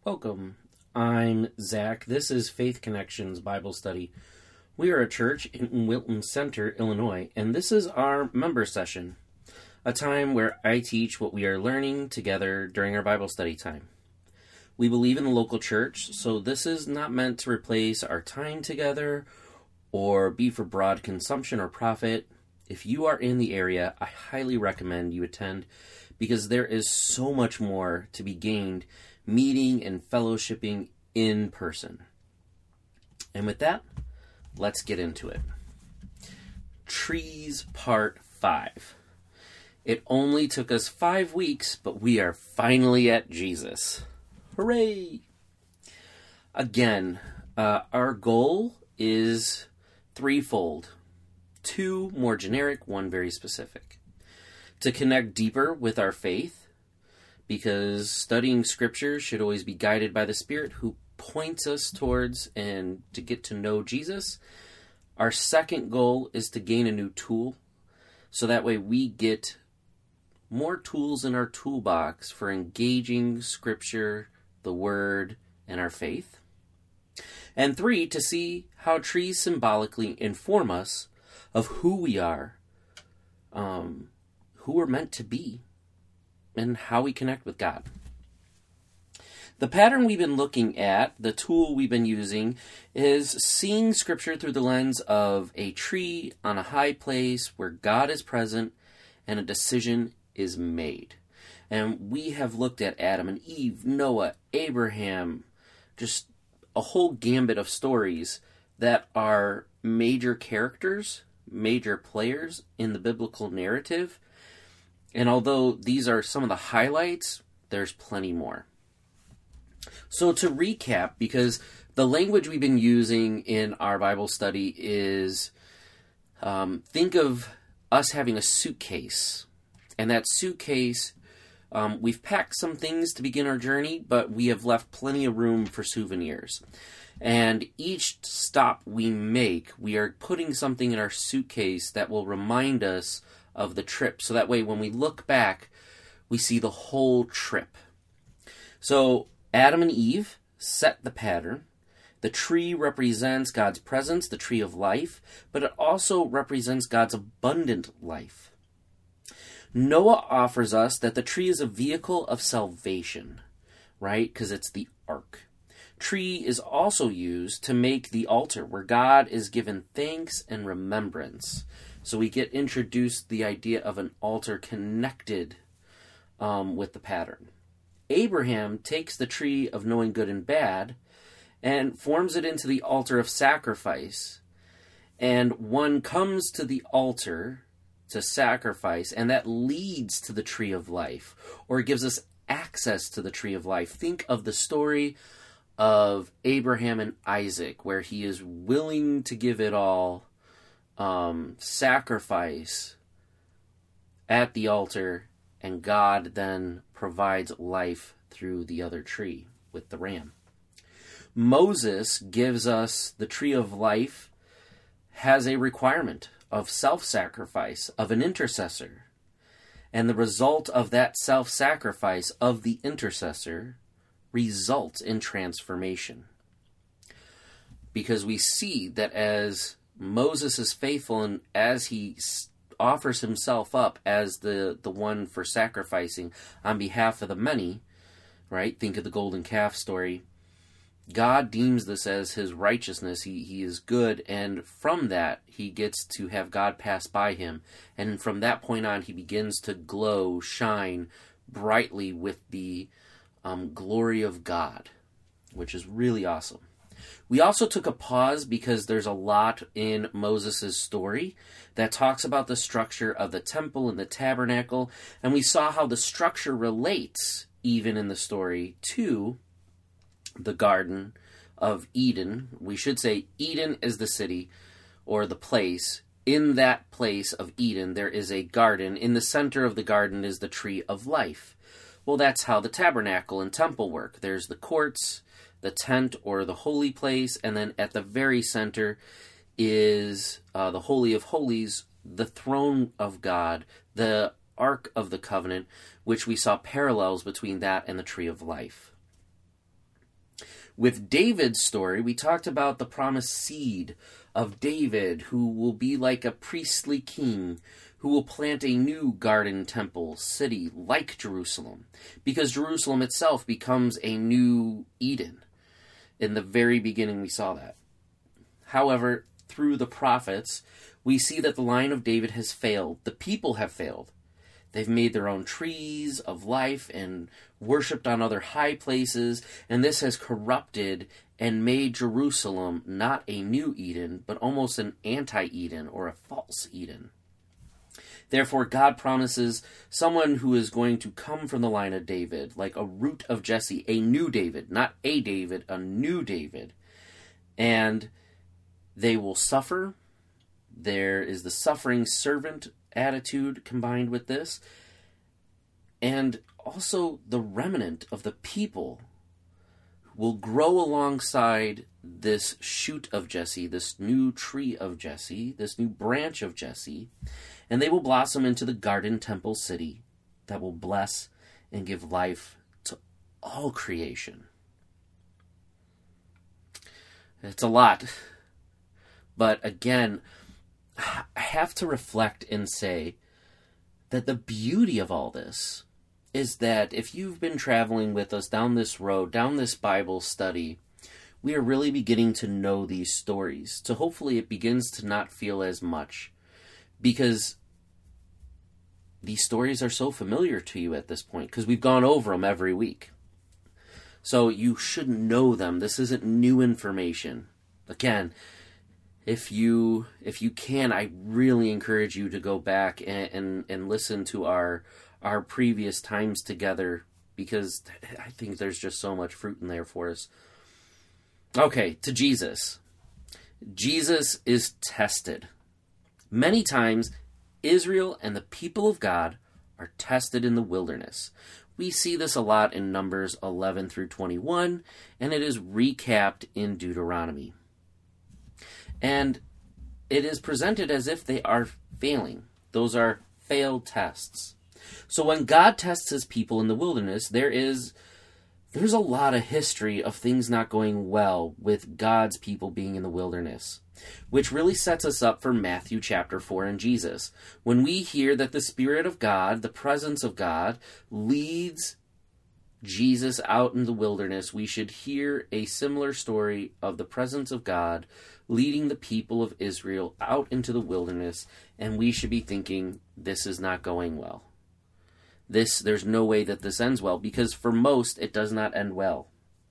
Welcome. I'm Zach. This is Faith Connections Bible Study. We are a church in Wilton Center, Illinois, and this is our member session, a time where I teach what we are learning together during our Bible study time. We believe in the local church, so this is not meant to replace our time together or be for broad consumption or profit. If you are in the area, I highly recommend you attend because there is so much more to be gained meeting and fellowshipping in person. And with that, let's get into it. Trees Part 5. It only took us 5 weeks, but we are finally at Jesus. Hooray! Again, our goal is threefold. 2 more generic, 1 very specific. To connect deeper with our faith, because studying Scripture should always be guided by the Spirit who points us towards and to get to know Jesus. Our second goal is to gain a new tool, so that way we get more tools in our toolbox for engaging Scripture, the Word, and our faith. And 3, to see how trees symbolically inform us of who we are, who we're meant to be, and how we connect with God. The pattern we've been looking at, the tool we've been using, is seeing Scripture through the lens of a tree on a high place where God is present and a decision is made. And we have looked at Adam and Eve, Noah, Abraham, just a whole gambit of stories that are major characters, major players in the biblical narrative. And although these are some of the highlights, there's plenty more. So to recap, because the language we've been using in our Bible study is, think of us having a suitcase. And that suitcase, we've packed some things to begin our journey, but we have left plenty of room for souvenirs. And each stop we make, we are putting something in our suitcase that will remind us of the trip. So that way when we look back, we see the whole trip. So Adam and Eve set the pattern. The tree represents God's presence, the tree of life, but it also represents God's abundant life. Noah offers us that the tree is a vehicle of salvation, right? Because it's the ark. Tree is also used to make the altar where God is given thanks and remembrance. So we get introduced the idea of an altar connected with the pattern. Abraham takes the tree of knowing good and bad and forms it into the altar of sacrifice. And one comes to the altar to sacrifice, and that leads to the tree of life, or gives us access to the tree of life. Think of the story of Abraham and Isaac, where he is willing to give it all, sacrifice at the altar, and God then provides life through the other tree with the ram. Moses gives us the tree of life, has a requirement of self-sacrifice, of an intercessor. And the result of that self-sacrifice of the intercessor results in transformation. Because we see that as Moses is faithful and as he offers himself up as the one for sacrificing on behalf of the many, right? Think of the golden calf story. God deems this as his righteousness. He is good, and from that, he gets to have God pass by him. And from that point on, he begins to glow, shine brightly with the glory of God, which is really awesome. We also took a pause because there's a lot in Moses' story that talks about the structure of the temple and the tabernacle, and we saw how the structure relates, even in the story, to the Garden of Eden. We should say Eden is the city or the place. In that place of Eden, there is a garden. In the center of the garden is the tree of life. Well, that's how the tabernacle and temple work. There's the courts, the tent or the holy place, and then at the very center is the Holy of Holies, the throne of God, the Ark of the Covenant, which we saw parallels between that and the Tree of Life. With David's story, we talked about the promised seed of David, who will be like a priestly king, who will plant a new garden temple city like Jerusalem, because Jerusalem itself becomes a new Eden. In the very beginning, we saw that. However, through the prophets, we see that the line of David has failed. The people have failed. They've made their own trees of life and worshipped on other high places, and this has corrupted and made Jerusalem not a new Eden, but almost an anti-Eden or a false Eden. Therefore, God promises someone who is going to come from the line of David, like a root of Jesse, a new David, not a David, a new David. And they will suffer. There is the suffering servant attitude combined with this, and also the remnant of the people will grow alongside this shoot of Jesse, this new tree of Jesse, this new branch of Jesse, and they will blossom into the garden temple city that will bless and give life to all creation. It's a lot, but again, I have to reflect and say that the beauty of all this is that if you've been traveling with us down this road, down this Bible study, we are really beginning to know these stories. So hopefully it begins to not feel as much, because these stories are so familiar to you at this point, because we've gone over them every week. So you should know them. This isn't new information. Again, if you can, I really encourage you to go back and listen to our previous times together, because I think there's just so much fruit in there for us. Okay, to Jesus. Jesus is tested. Many times, Israel and the people of God are tested in the wilderness. We see this a lot in Numbers 11 through 21, and it is recapped in Deuteronomy. And it is presented as if they are failing. Those are failed tests. So when God tests his people in the wilderness, there's a lot of history of things not going well with God's people being in the wilderness, which really sets us up for Matthew chapter 4 and Jesus. When we hear that the Spirit of God, the presence of God, leads Jesus out in the wilderness, we should hear a similar story of the presence of God leading the people of Israel out into the wilderness, and we should be thinking, this is not going well. There's no way that this ends well, because for most, it does not end well.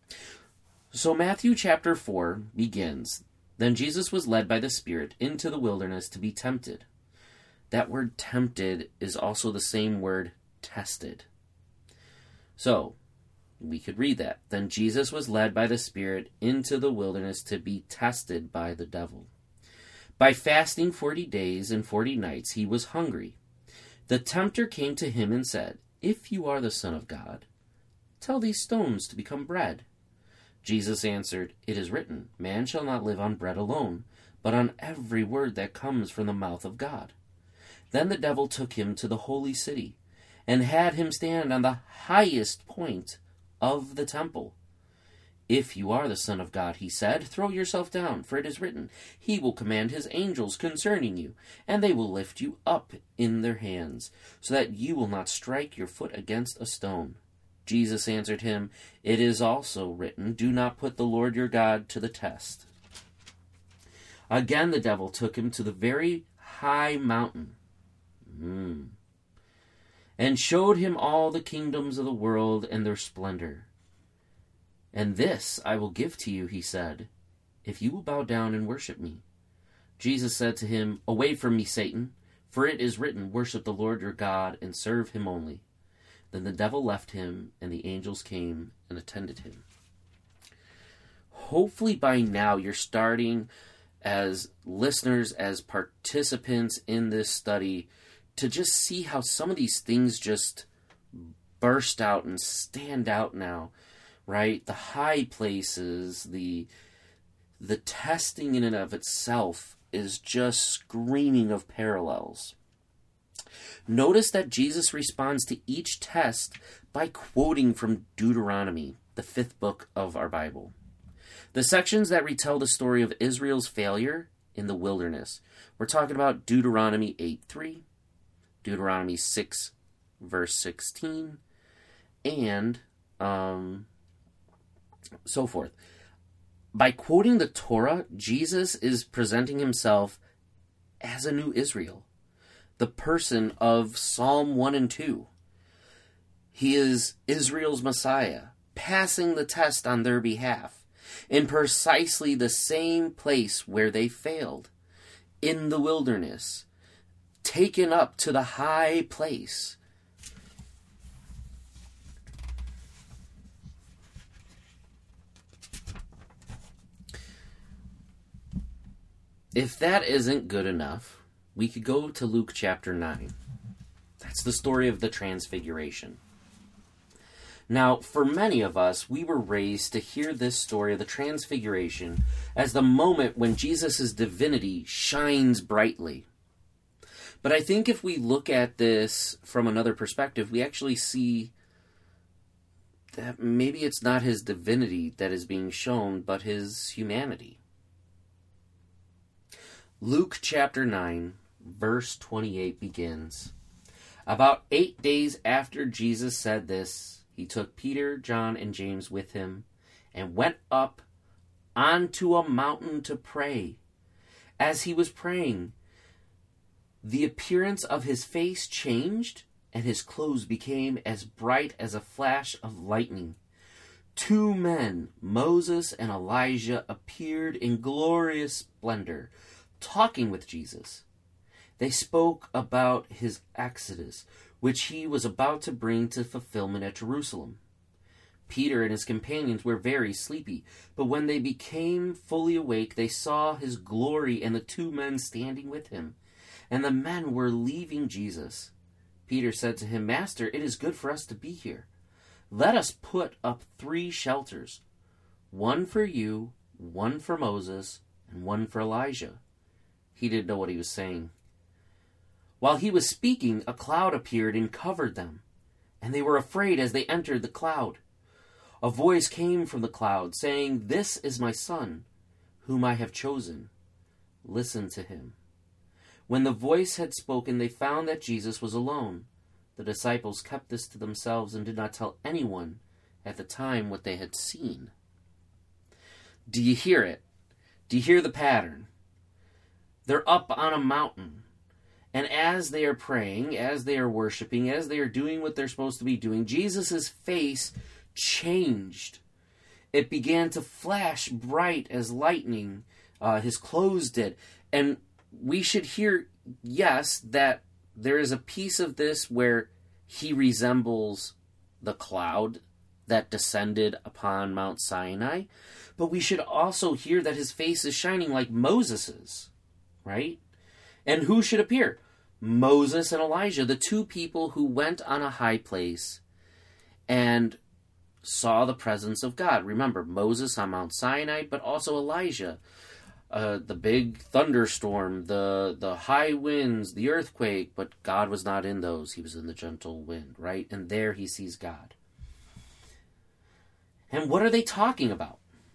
So Matthew chapter 4 begins, "Then Jesus was led by the Spirit into the wilderness to be tempted." That word tempted is also the same word tested. So, we could read that. "Then Jesus was led by the Spirit into the wilderness to be tested by the devil. By fasting 40 days and 40 nights, he was hungry. The tempter came to him and said, 'If you are the Son of God, tell these stones to become bread.' Jesus answered, 'It is written, man shall not live on bread alone, but on every word that comes from the mouth of God.' Then the devil took him to the holy city and had him stand on the highest point of the temple. 'If you are the Son of God,' he said, 'throw yourself down, for it is written, he will command his angels concerning you, and they will lift you up in their hands, so that you will not strike your foot against a stone.' Jesus answered him, 'It is also written, do not put the Lord your God to the test.' Again the devil took him to the very high mountain, and showed him all the kingdoms of the world and their splendor. 'And this I will give to you,' he said, 'if you will bow down and worship me.' Jesus said to him, 'Away from me, Satan, for it is written, worship the Lord your God and serve him only.' Then the devil left him, and the angels came and attended him." Hopefully by now you're starting, as listeners, as participants in this study, to just see how some of these things just burst out and stand out now, right? The high places, the testing in and of itself is just screaming of parallels. Notice that Jesus responds to each test by quoting from Deuteronomy, the 5th book of our Bible. The sections that retell the story of Israel's failure in the wilderness. We're talking about Deuteronomy 8:3, Deuteronomy 6, verse 16, and so forth. By quoting the Torah, Jesus is presenting himself as a new Israel, the person of Psalm 1 and 2. He is Israel's Messiah, passing the test on their behalf, in precisely the same place where they failed, in the wilderness, taken up to the high place. If that isn't good enough, we could go to Luke chapter 9. That's the story of the Transfiguration. Now, for many of us, we were raised to hear this story of the Transfiguration as the moment when Jesus' divinity shines brightly. But I think if we look at this from another perspective, we actually see that maybe it's not his divinity that is being shown, but his humanity. Luke chapter 9, verse 28 begins. About 8 days after Jesus said this, he took Peter, John, and James with him and went up onto a mountain to pray. As he was praying, the appearance of his face changed, and his clothes became as bright as a flash of lightning. 2 men, Moses and Elijah, appeared in glorious splendor, talking with Jesus. They spoke about his exodus, which he was about to bring to fulfillment at Jerusalem. Peter and his companions were very sleepy, but when they became fully awake, they saw his glory and the 2 men standing with him. And the men were leaving Jesus. Peter said to him, "Master, it is good for us to be here. Let us put up 3 shelters, one for you, one for Moses, and one for Elijah." He didn't know what he was saying. While he was speaking, a cloud appeared and covered them, and they were afraid as they entered the cloud. A voice came from the cloud, saying, "This is my son, whom I have chosen. Listen to him." When the voice had spoken, they found that Jesus was alone. The disciples kept this to themselves and did not tell anyone at the time what they had seen. Do you hear it? Do you hear the pattern? They're up on a mountain, and as they are praying, as they are worshiping, as they are doing what they're supposed to be doing, Jesus' face changed. It began to flash bright as lightning. His clothes did. And we should hear, yes, that there is a piece of this where he resembles the cloud that descended upon Mount Sinai, but we should also hear that his face is shining like Moses's, right? And who should appear? Moses and Elijah, the 2 people who went on a high place and saw the presence of God. Remember, Moses on Mount Sinai, but also Elijah. The big thunderstorm, the high winds, the earthquake, but God was not in those. He was in the gentle wind, right? And there he sees God. And what are they talking about?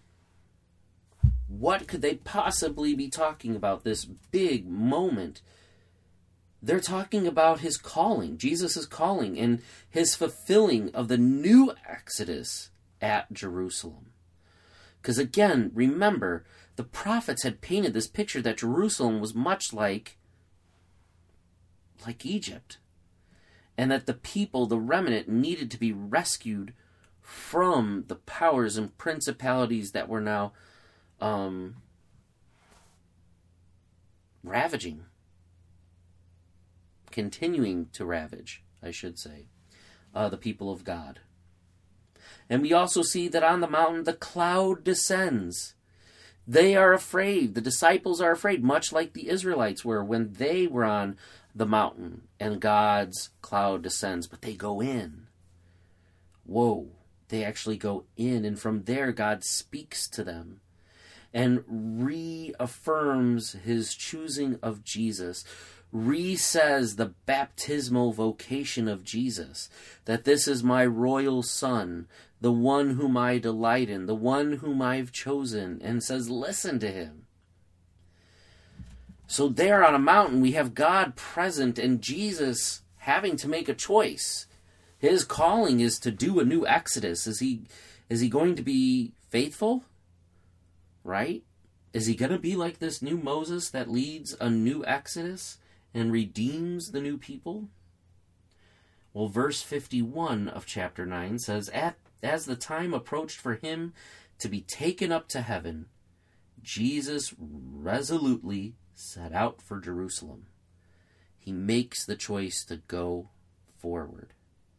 What could they possibly be talking about, this big moment? They're talking about his calling, Jesus' calling, and his fulfilling of the new Exodus at Jerusalem. Because again, remember, the prophets had painted this picture that Jerusalem was much like Egypt. And that the people, the remnant, needed to be rescued from the powers and principalities that were now ravaging. Continuing to ravage, I should say, the people of God. And we also see that on the mountain, the cloud descends. They are afraid. The disciples are afraid, much like the Israelites were when they were on the mountain and God's cloud descends. But they go in. Whoa. They actually go in, and from there God speaks to them and reaffirms his choosing of Jesus, re-says the baptismal vocation of Jesus, that this is my royal son, the one whom I delight in, the one whom I've chosen, and says, listen to him. So there on a mountain, we have God present and Jesus having to make a choice. His calling is to do a new Exodus. Is he going to be faithful? Right? Is he going to be like this new Moses that leads a new Exodus and redeems the new people? Well, verse 51 of chapter 9 says, as the time approached for him to be taken up to heaven, Jesus resolutely set out for Jerusalem. He makes the choice to go forward.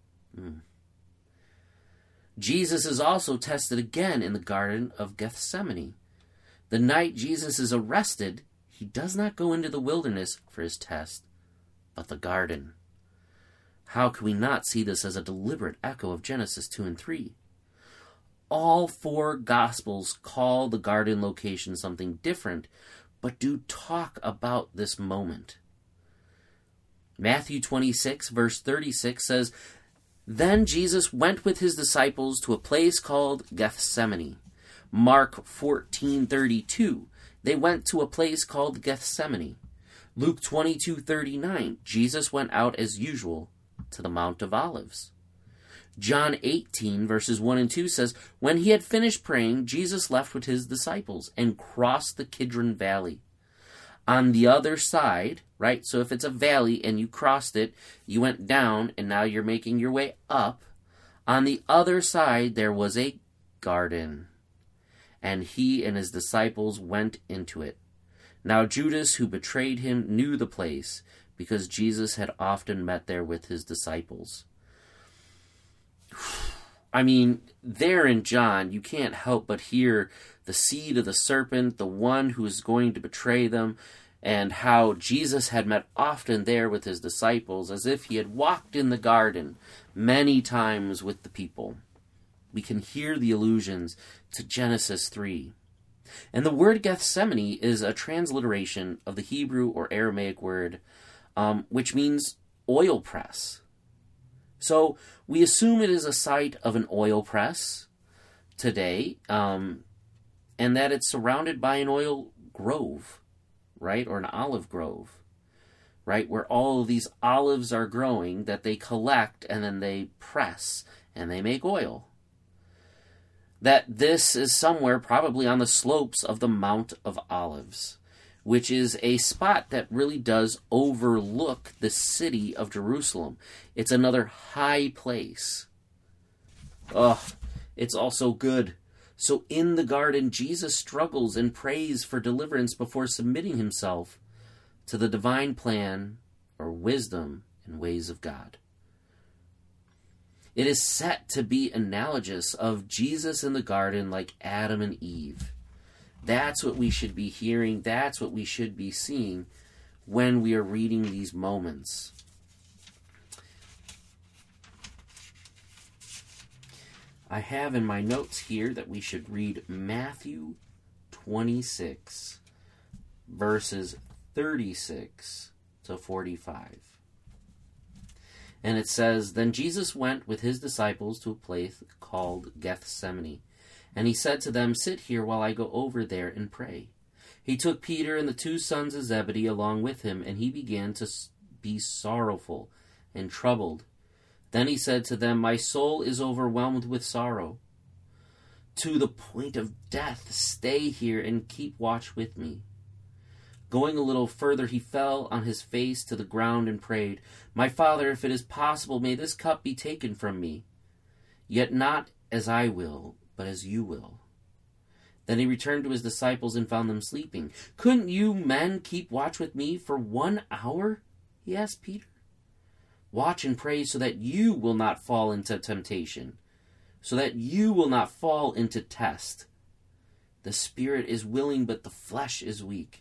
Jesus is also tested again in the Garden of Gethsemane. The night Jesus is arrested, he does not go into the wilderness for his test, but the garden. How can we not see this as a deliberate echo of Genesis 2 and 3? All four Gospels call the garden location something different, but do talk about this moment. Matthew 26, verse 36 says, Then Jesus went with his disciples to a place called Gethsemane. Mark 14:32, they went to a place called Gethsemane. Luke 22:39, Jesus went out as usual to the Mount of Olives. John 18, verses 1 and 2 says, When he had finished praying, Jesus left with his disciples and crossed the Kidron Valley. On the other side, right, so if it's a valley and you crossed it, you went down and now you're making your way up. On the other side, there was a garden, and he and his disciples went into it. Now Judas, who betrayed him, knew the place, because Jesus had often met there with his disciples. I mean, there in John, you can't help but hear the seed of the serpent, the one who is going to betray them, and how Jesus had met often there with his disciples, as if he had walked in the garden many times with the people. We can hear the allusions to Genesis 3. And the word Gethsemane is a transliteration of the Hebrew or Aramaic word, which means oil press. So we assume it is a site of an oil press today, and that it's surrounded by an oil grove, right, or an olive grove, right, where all of these olives are growing that they collect and then they press and they make oil. That this is somewhere probably on the slopes of the Mount of Olives, which is a spot that really does overlook the city of Jerusalem. It's another high place. It's also good. So in the garden, Jesus struggles and prays for deliverance before submitting himself to the divine plan or wisdom and ways of God. It is set to be analogous of Jesus in the garden like Adam and Eve. That's what we should be hearing. That's what we should be seeing when we are reading these moments. I have in my notes here that we should read Matthew 26, verses 36 to 45. And it says, Then Jesus went with his disciples to a place called Gethsemane. And he said to them, Sit here while I go over there and pray. He took Peter and the two sons of Zebedee along with him, and he began to be sorrowful and troubled. Then he said to them, My soul is overwhelmed with sorrow, to the point of death. Stay here and keep watch with me. Going a little further, he fell on his face to the ground and prayed, My Father, if it is possible, may this cup be taken from me. Yet not as I will, but as you will. Then he returned to his disciples and found them sleeping. Couldn't you men keep watch with me for 1 hour? He asked Peter. Watch and pray so that you will not fall into temptation, so that you will not fall into test. The spirit is willing, but the flesh is weak.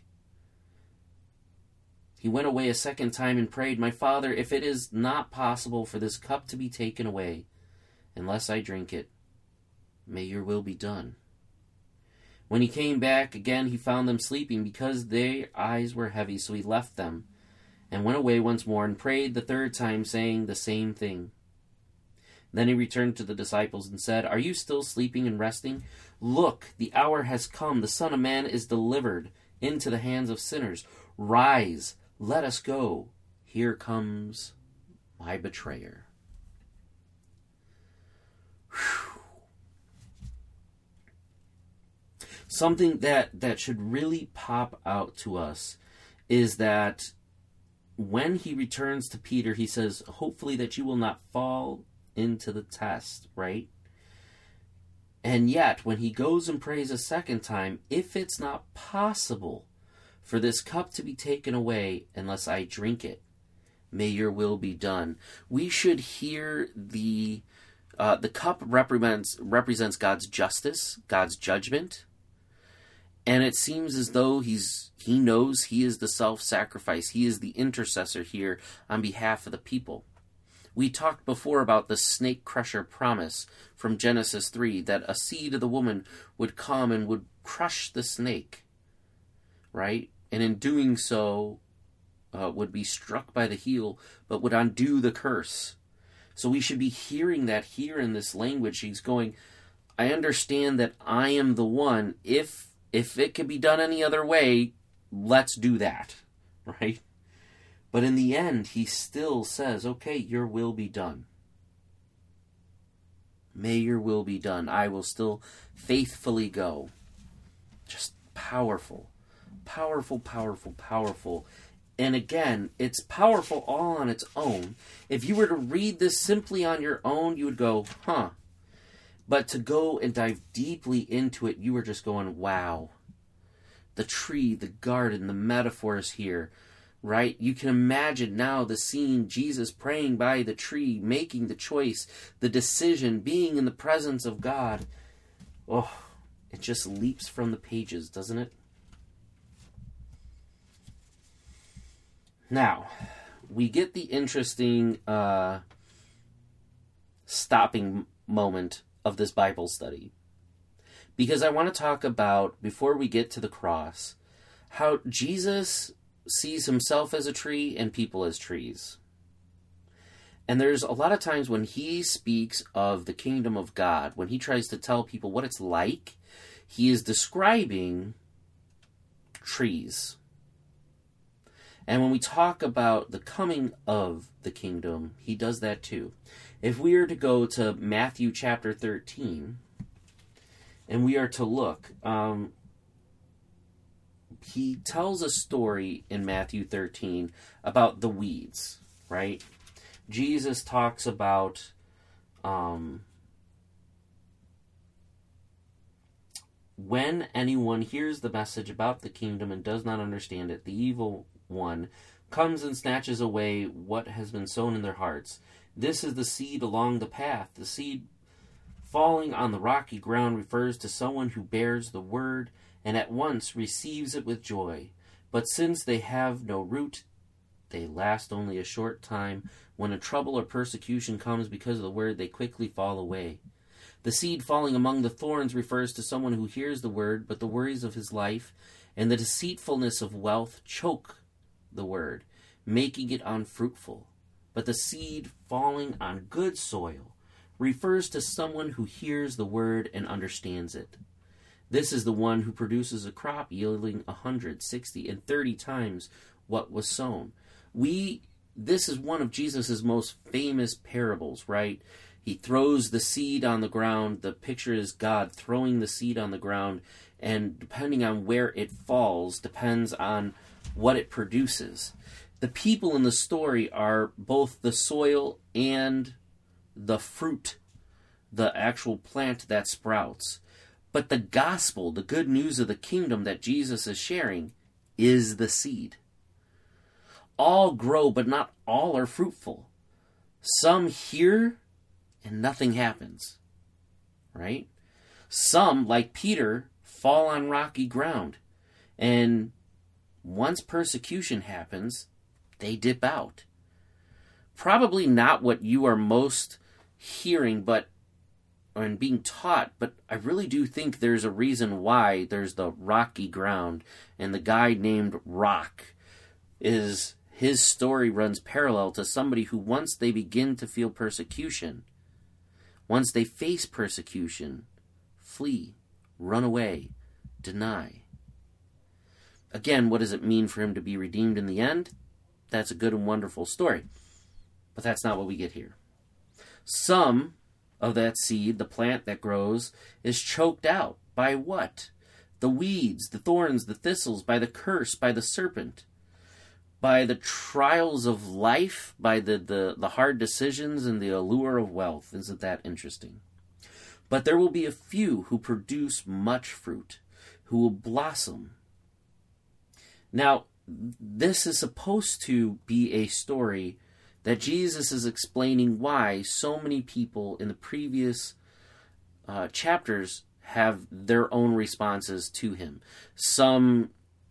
He went away a second time and prayed, My Father, if it is not possible for this cup to be taken away, unless I drink it, may your will be done. When he came back again, he found them sleeping because their eyes were heavy, so he left them and went away once more and prayed the third time, saying the same thing. Then he returned to the disciples and said, "Are you still sleeping and resting? Look, the hour has come. The Son of Man is delivered into the hands of sinners. Rise, let us go. Here comes my betrayer." Whew. Something that should really pop out to us is that when he returns to Peter, he says, hopefully that you will not fall into the test, right? And yet, when he goes and prays a second time, if it's not possible for this cup to be taken away unless I drink it, may your will be done. We should hear the cup represents God's justice, God's judgment. And it seems as though he knows he is the self-sacrifice. He is the intercessor here on behalf of the people. We talked before about the snake crusher promise from Genesis 3, that a seed of the woman would come and would crush the snake, right? And in doing so, would be struck by the heel, but would undo the curse. So we should be hearing that here in this language. He's going, I understand that I am the one. If it can be done any other way, let's do that, right? But in the end, he still says, okay, your will be done. May your will be done. I will still faithfully go. Just powerful. Powerful, powerful, powerful. And again, it's powerful all on its own. If you were to read this simply on your own, you would go, huh. But to go and dive deeply into it, you were just going, wow. The tree, the garden, the metaphors here, right? You can imagine now the scene, Jesus praying by the tree, making the choice, the decision, being in the presence of God. Oh, it just leaps from the pages, doesn't it? Now, we get the interesting stopping moment of this Bible study. Because I want to talk about, before we get to the cross, how Jesus sees himself as a tree and people as trees. And there's a lot of times when he speaks of the kingdom of God, when he tries to tell people what it's like, he is describing trees. And when we talk about the coming of the kingdom, he does that too. If we are to go to Matthew chapter 13, and we are to look, he tells a story in Matthew 13 about the weeds, right? Jesus talks about when anyone hears the message about the kingdom and does not understand it, the evil one comes and snatches away what has been sown in their hearts. This is the seed along the path. The seed falling on the rocky ground refers to someone who bears the word and at once receives it with joy. But since they have no root, they last only a short time. When a trouble or persecution comes because of the word, they quickly fall away. The seed falling among the thorns refers to someone who hears the word, but the worries of his life and the deceitfulness of wealth choke the word, making it unfruitful. But the seed falling on good soil refers to someone who hears the word and understands it. This is the one who produces a crop yielding 100, 60, and 30 times what was sown. This is one of Jesus' most famous parables, right? He throws the seed on the ground. The picture is God throwing the seed on the ground, and depending on where it falls, depends on what it produces. The people in the story are both the soil and the fruit, the actual plant that sprouts. But the gospel, the good news of the kingdom that Jesus is sharing, is the seed. All grow, but not all are fruitful. Some hear, and nothing happens. Right? Some, like Peter, fall on rocky ground. And once persecution happens, they dip out. Probably not what you are most hearing and being taught, but I really do think there's a reason why there's the rocky ground, and the guy named Rock his story runs parallel to somebody who, once they begin to feel persecution, Once they face persecution, flee, run away, deny. Again, what does it mean for him to be redeemed in the end? That's a good and wonderful story. But that's not what we get here. Some of that seed, the plant that grows, is choked out by what? The weeds, the thorns, the thistles, by the curse, by the serpent, by the trials of life, by the hard decisions and the allure of wealth. Isn't that interesting? But there will be a few who produce much fruit, who will blossom. Now, this is supposed to be a story that Jesus is explaining why so many people in the previous chapters have their own responses to him. Some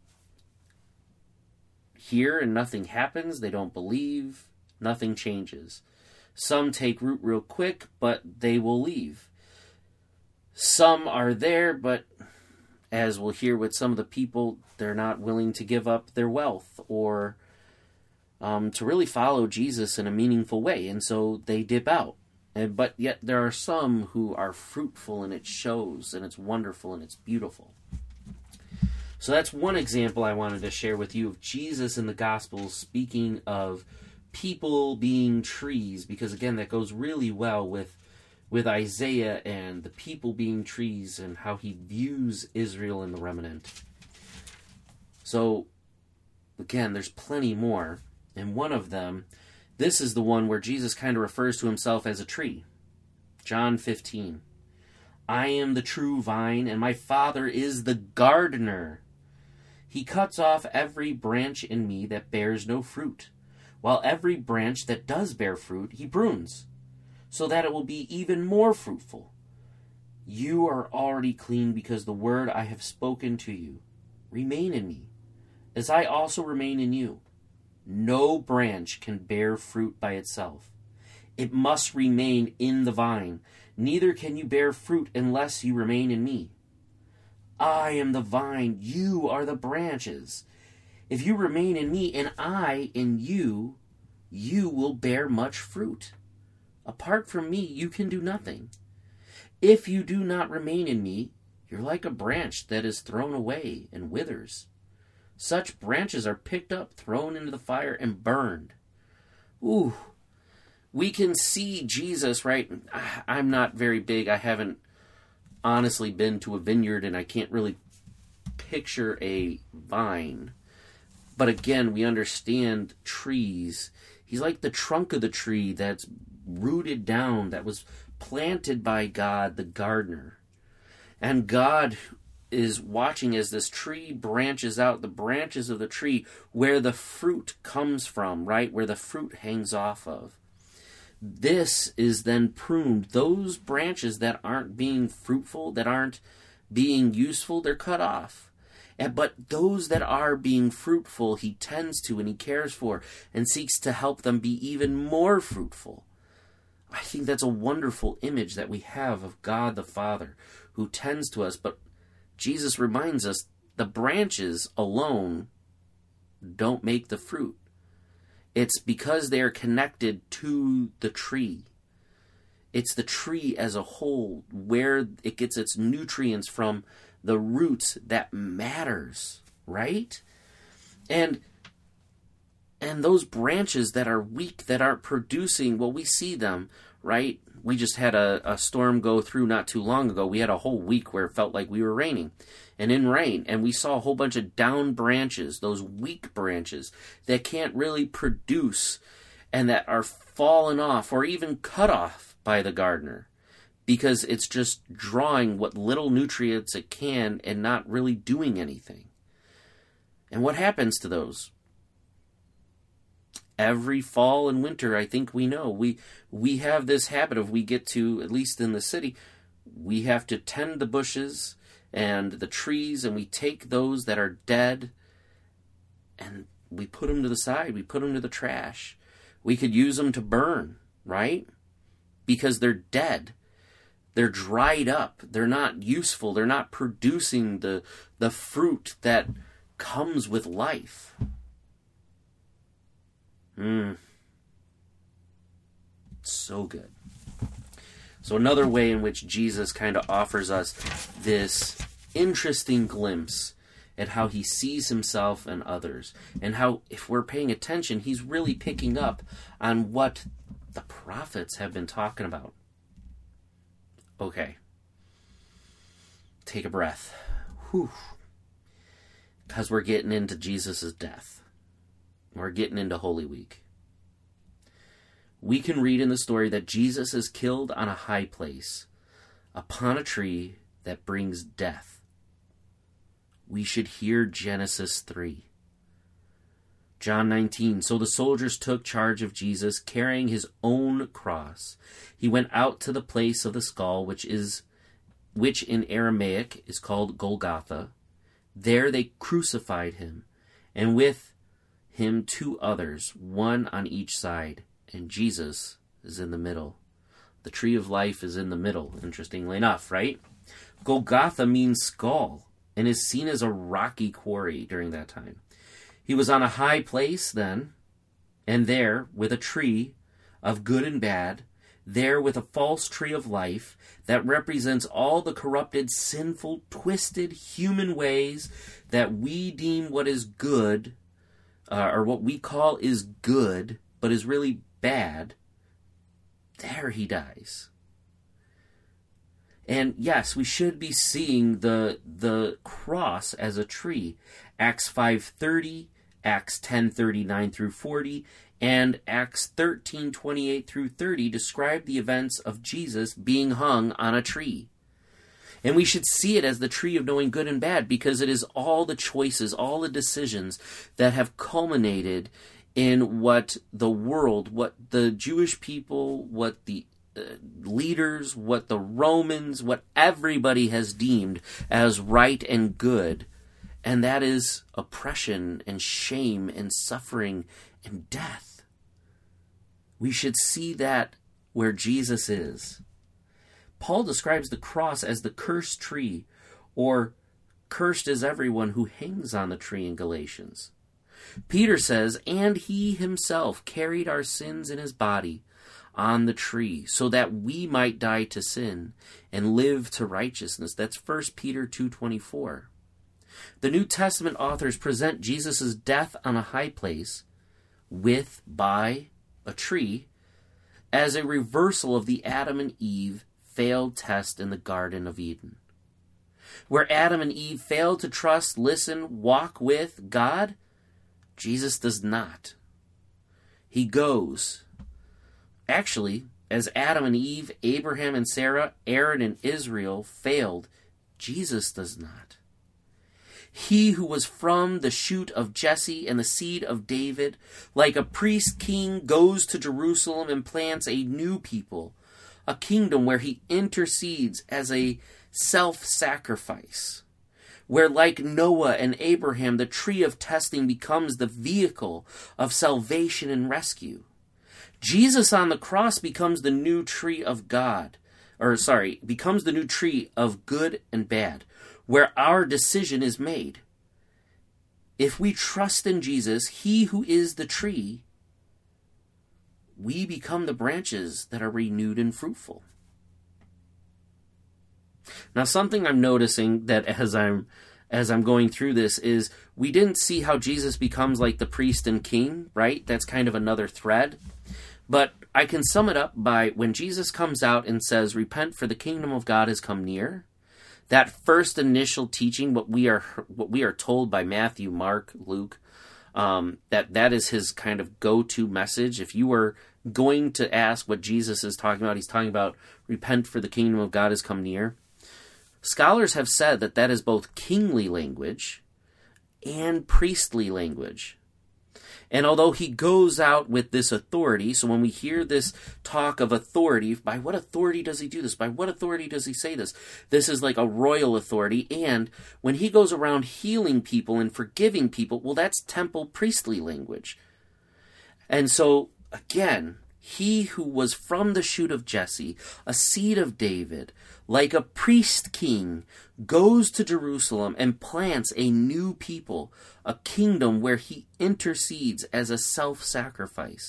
hear and nothing happens. They don't believe. Nothing changes. Some take root real quick, but they will leave. Some are there, but as we'll hear with some of the people, they're not willing to give up their wealth or to really follow Jesus in a meaningful way, and so they dip out. But yet there are some who are fruitful, and it shows, and it's wonderful, and it's beautiful. So that's one example I wanted to share with you of Jesus in the Gospels speaking of people being trees, because again, that goes really well with Isaiah and the people being trees and how he views Israel and the remnant. So, again, there's plenty more. And one of them, this is the one where Jesus kind of refers to himself as a tree. John 15. I am the true vine, and my Father is the gardener. He cuts off every branch in me that bears no fruit, while every branch that does bear fruit he prunes, so that it will be even more fruitful. You are already clean because the word I have spoken to you. Remain in me, as I also remain in you. No branch can bear fruit by itself. It must remain in the vine. Neither can you bear fruit unless you remain in me. I am the vine, you are the branches. If you remain in me and I in you, you will bear much fruit. Apart from me, you can do nothing. If you do not remain in me, you're like a branch that is thrown away and withers. Such branches are picked up, thrown into the fire, and burned. Ooh, we can see Jesus, right? I'm not very big. I haven't honestly been to a vineyard, and I can't really picture a vine. But again, we understand trees. He's like the trunk of the tree that's rooted down, that was planted by God, the gardener. And God is watching as this tree branches out, the branches of the tree where the fruit comes from, right? Where the fruit hangs off of. This is then pruned. Those branches that aren't being fruitful, that aren't being useful, they're cut off. But those that are being fruitful, he tends to and he cares for and seeks to help them be even more fruitful. I think that's a wonderful image that we have of God the Father who tends to us. But Jesus reminds us the branches alone don't make the fruit. It's because they are connected to the tree. It's the tree as a whole, where it gets its nutrients from, the roots, that matters, right? And those branches that are weak, that aren't producing, well, we see them, right? We just had a storm go through not too long ago. We had a whole week where it felt like we were raining. And in rain, and we saw a whole bunch of down branches, those weak branches that can't really produce and that are fallen off or even cut off by the gardener because it's just drawing what little nutrients it can and not really doing anything. And what happens to those? Every fall and winter, I think we know, we have this habit of, we get to, at least in the city, we have to tend the bushes and the trees, and we take those that are dead and we put them to the side, we put them to the trash. We could use them to burn, right? Because they're dead. They're dried up. They're not useful. They're not producing the fruit that comes with life. So good. So another way in which Jesus kind of offers us this interesting glimpse at how he sees himself and others, and how, if we're paying attention, he's really picking up on what the prophets have been talking about. Okay. Take a breath. Whew. Because we're getting into Jesus' death. We're getting into Holy Week. We can read in the story that Jesus is killed on a high place, upon a tree that brings death. We should hear Genesis 3. John 19, so the soldiers took charge of Jesus, carrying his own cross. He went out to the place of the skull, which in Aramaic is called Golgotha. There they crucified him, and with him 2 others, one on each side, and Jesus is in the middle. The tree of life is in the middle, interestingly enough, right? Golgotha means skull, and is seen as a rocky quarry during that time. He was on a high place then, and there, with a tree of good and bad, there with a false tree of life that represents all the corrupted, sinful, twisted human ways that we deem what is good, or what we call is good, but is really bad. There he dies. And yes, we should be seeing the cross as a tree. Acts 5:30, Acts 10:39 through 40, and Acts 13:28 through 30 describe the events of Jesus being hung on a tree. And we should see it as the tree of knowing good and bad, because it is all the choices, all the decisions that have culminated in what the world, what the Jewish people, what the leaders, what the Romans, what everybody has deemed as right and good. And that is oppression and shame and suffering and death. We should see that where Jesus is. Paul describes the cross as the cursed tree, or cursed is everyone who hangs on the tree in Galatians. Peter says, and he himself carried our sins in his body on the tree, so that we might die to sin and live to righteousness. That's 1 Peter 2:24. The New Testament authors present Jesus' death on a high place by a tree as a reversal of the Adam and Eve failed test in the Garden of Eden. Where Adam and Eve failed to trust, listen, walk with God, Jesus does not. He goes. Actually, as Adam and Eve, Abraham and Sarah, Aaron and Israel failed, Jesus does not. He who was from the shoot of Jesse and the seed of David, like a priest king, goes to Jerusalem and plants a new people, a kingdom where he intercedes as a self-sacrifice, where like Noah and Abraham, the tree of testing becomes the vehicle of salvation and rescue. Jesus on the cross becomes the new tree of becomes the new tree of good and bad, where our decision is made. If we trust in Jesus, he who is the tree, we become the branches that are renewed and fruitful. Now, something I'm noticing that as I'm going through this is we didn't see how Jesus becomes like the priest and king, right? That's kind of another thread. But I can sum it up by when Jesus comes out and says, repent for the kingdom of God has come near. That first initial teaching, what we are told by Matthew, Mark, Luke, that is his kind of go-to message. If you were going to ask what Jesus is talking about, he's talking about repent for the kingdom of God has come near. Scholars have said that is both kingly language and priestly language. And although he goes out with this authority, so when we hear this talk of authority, by what authority does he do this? By what authority does he say this? This is like a royal authority. And when he goes around healing people and forgiving people, well, that's temple priestly language. And so, again, he who was from the shoot of Jesse, a seed of David, like a priest king, goes to Jerusalem and plants a new people, a kingdom where he intercedes as a self-sacrifice.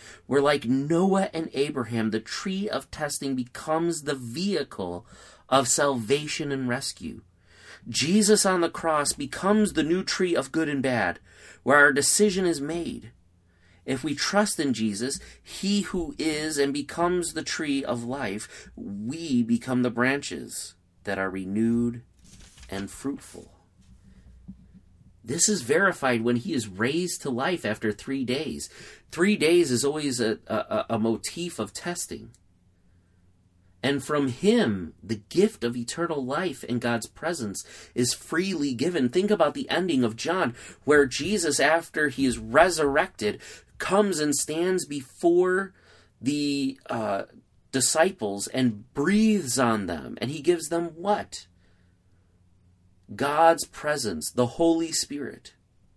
where, like Noah and Abraham, the tree of testing becomes the vehicle of salvation and rescue. Jesus on the cross becomes the new tree of good and bad, where our decision is made. If we trust in Jesus, he who is and becomes the tree of life, we become the branches that are renewed and fruitful. This is verified when he is raised to life after 3 days. 3 days is always a motif of testing. And from him, the gift of eternal life in God's presence is freely given. Think about the ending of John, where Jesus, after he is resurrected, comes and stands before the disciples and breathes on them. And he gives them what? God's presence, the Holy Spirit.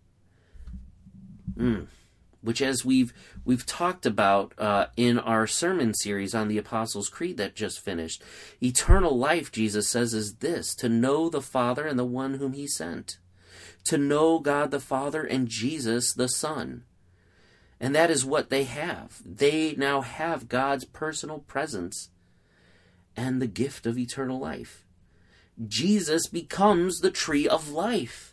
Which, as we've talked about in our sermon series on the Apostles' Creed that just finished, eternal life, Jesus says, is this: to know the Father and the one whom he sent. To know God the Father and Jesus the Son. And that is what they have. They now have God's personal presence and the gift of eternal life. Jesus becomes the tree of life.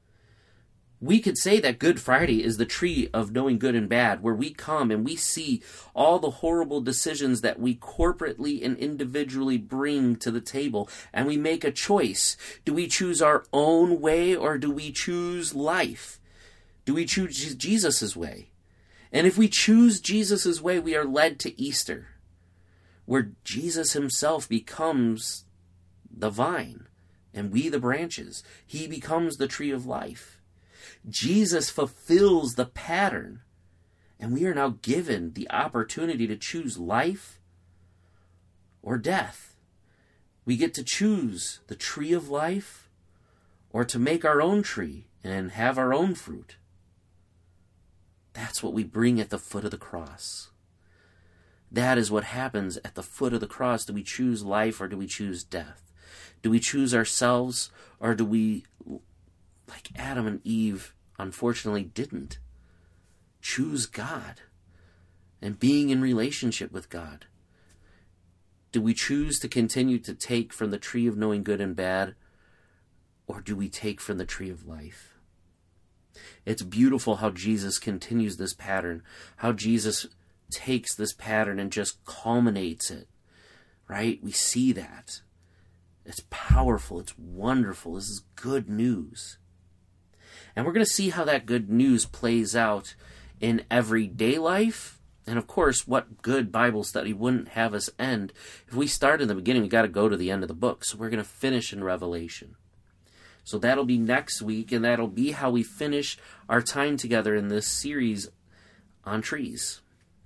We could say that Good Friday is the tree of knowing good and bad, where we come and we see all the horrible decisions that we corporately and individually bring to the table, and we make a choice. Do we choose our own way, or do we choose life? Do we choose Jesus' way? And if we choose Jesus' way, we are led to Easter, where Jesus himself becomes the vine, and we the branches. He becomes the tree of life. Jesus fulfills the pattern, and we are now given the opportunity to choose life or death. We get to choose the tree of life, or to make our own tree and have our own fruit. That's what we bring at the foot of the cross. That is what happens at the foot of the cross. Do we choose life, or do we choose death? Do we choose ourselves, or do we, like Adam and Eve, unfortunately didn't, choose God and being in relationship with God? Do we choose to continue to take from the tree of knowing good and bad, or do we take from the tree of life? It's beautiful how Jesus continues this pattern, how Jesus takes this pattern and just culminates it, right? We see that. It's powerful. It's wonderful. This is good news. And we're going to see how that good news plays out in everyday life. And of course, what good Bible study wouldn't have us end? If we start in the beginning, we got to go to the end of the book. So we're going to finish in Revelation. So that'll be next week, and that'll be how we finish our time together in this series on trees.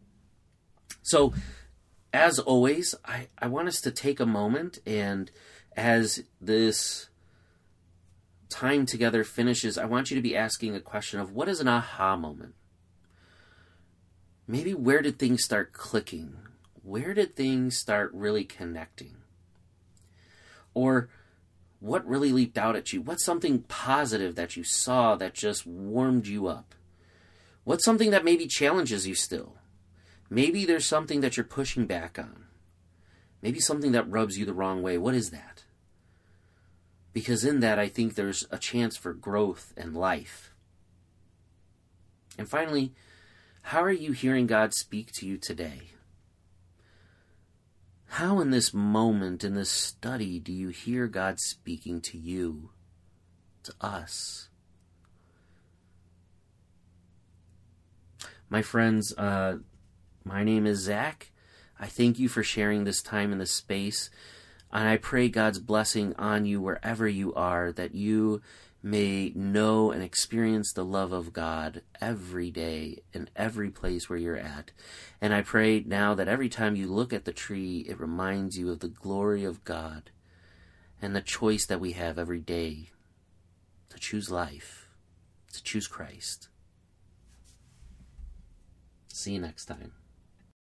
So, as always, I want us to take a moment, and as this time together finishes, I want you to be asking a question of, what is an aha moment? Maybe where did things start clicking? Where did things start really connecting? Or what really leaped out at you? What's something positive that you saw that just warmed you up? What's something that maybe challenges you still? Maybe there's something that you're pushing back on. Maybe something that rubs you the wrong way. What is that? Because in that, I think there's a chance for growth and life. And finally, how are you hearing God speak to you today? How in this moment, in this study, do you hear God speaking to you, to us? My friends, my name is Zach. I thank you for sharing this time in this space, and I pray God's blessing on you wherever you are, that you may know and experience the love of God every day in every place where you're at. And I pray now that every time you look at the tree, it reminds you of the glory of God and the choice that we have every day to choose life, to choose Christ. See you next time.